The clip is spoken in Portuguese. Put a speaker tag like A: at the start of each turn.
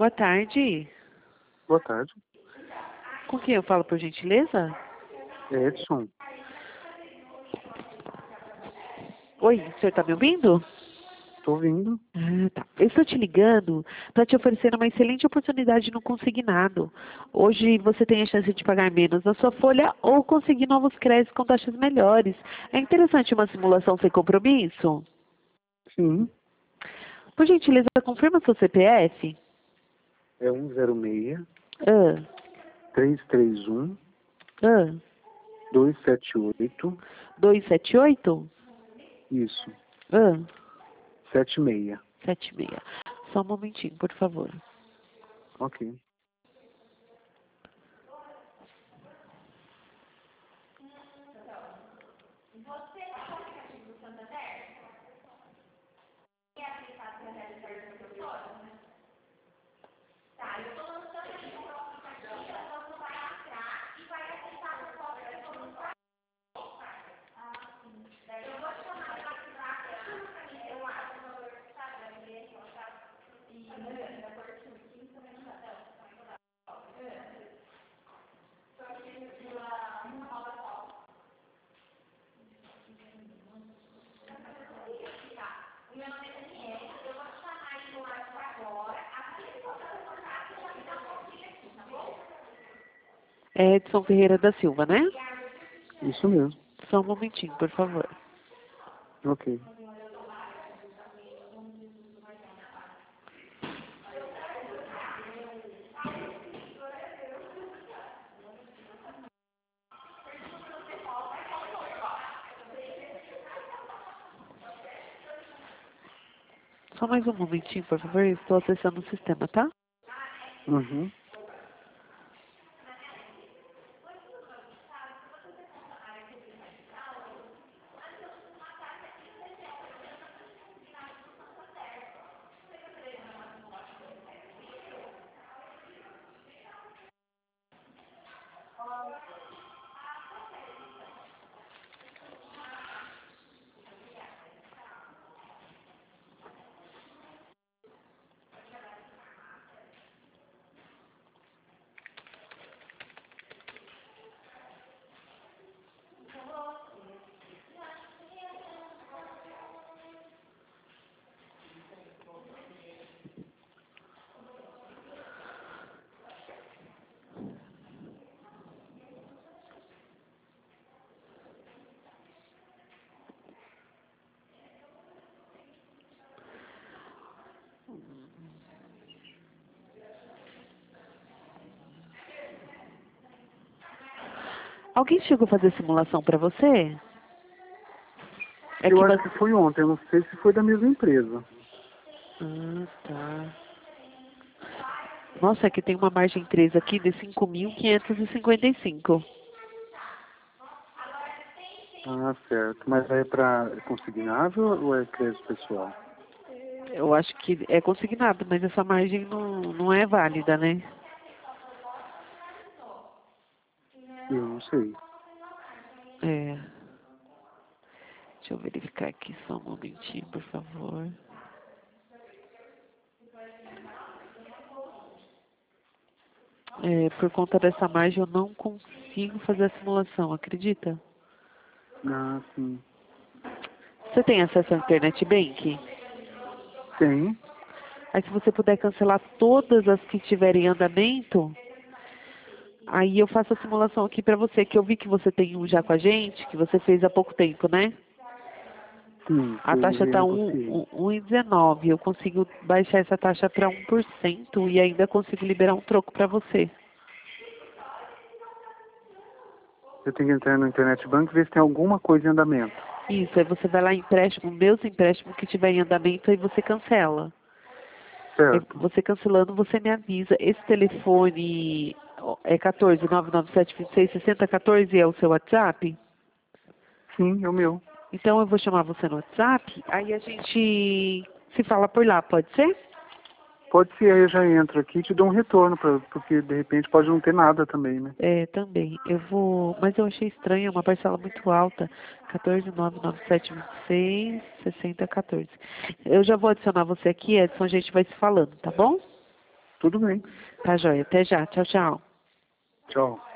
A: Boa tarde.
B: Boa tarde.
A: Com quem eu falo, por gentileza?
B: É Edson.
A: Oi, o senhor está me ouvindo?
B: Estou ouvindo.
A: Ah, tá. Eu estou te ligando para te oferecer uma excelente oportunidade no consignado. Hoje você tem a chance de pagar menos na sua folha ou conseguir novos créditos com taxas melhores. É interessante uma simulação sem compromisso?
B: Sim.
A: Por gentileza, confirma seu CPF?
B: É 106
A: Ah,
B: 331
A: ah.
B: 278.
A: 278?
B: Isso.
A: Ah,
B: 76.
A: 76. Só um momentinho, por favor.
B: Ok.
A: É Edson Ferreira da Silva, né?
B: Isso mesmo.
A: Só um momentinho, por favor.
B: Ok.
A: Só mais um momentinho, por favor. Eu estou acessando o sistema, tá?
B: Uhum.
A: Alguém chegou a fazer simulação para você? É
B: Eu
A: que
B: acho
A: você...
B: que foi ontem. Eu não sei se foi da mesma empresa.
A: Ah, tá. Nossa, é que tem uma margem 3 aqui de 5.555.
B: Ah, certo. Mas é para consignável ou é crédito pessoal?
A: Eu acho que é consignado, mas essa margem não é válida, né?
B: Eu não sei.
A: É. Deixa eu verificar aqui só um momentinho, por favor. É, por conta dessa margem eu não consigo fazer a simulação, acredita?
B: Ah, sim.
A: Você tem acesso ao Internet Bank?
B: Tem.
A: Aí se você puder cancelar todas as que estiverem em andamento, aí eu faço a simulação aqui pra você, que eu vi que você tem um já com a gente, que você fez há pouco tempo, né?
B: Sim, que
A: A
B: eu
A: taxa está
B: renegociei.
A: 1,19. Eu consigo baixar essa taxa para 1% e ainda consigo liberar um troco para você.
B: Eu tenho que entrar no Internet Bank e ver se tem alguma coisa em andamento.
A: Isso, aí você vai lá em empréstimo, meus empréstimos que tiver em andamento, aí você cancela. Aí
B: Certo.
A: você cancelando, você me avisa. Esse telefone é 14 997 26 60 14 é o seu WhatsApp?
B: Sim, é o meu.
A: Então eu vou chamar você no WhatsApp, aí a gente se fala por lá, pode ser?
B: Pode ser, aí eu já entro aqui e te dou um retorno, porque de repente pode não ter nada também, né?
A: É, também. Eu vou. Mas eu achei estranho, é uma parcela muito alta. 14 997 26 60 14. Eu já vou adicionar você aqui, Edson, a gente vai se falando, tá bom?
B: Tudo bem.
A: Tá joia. Até já. Tchau, tchau.
B: Tchau.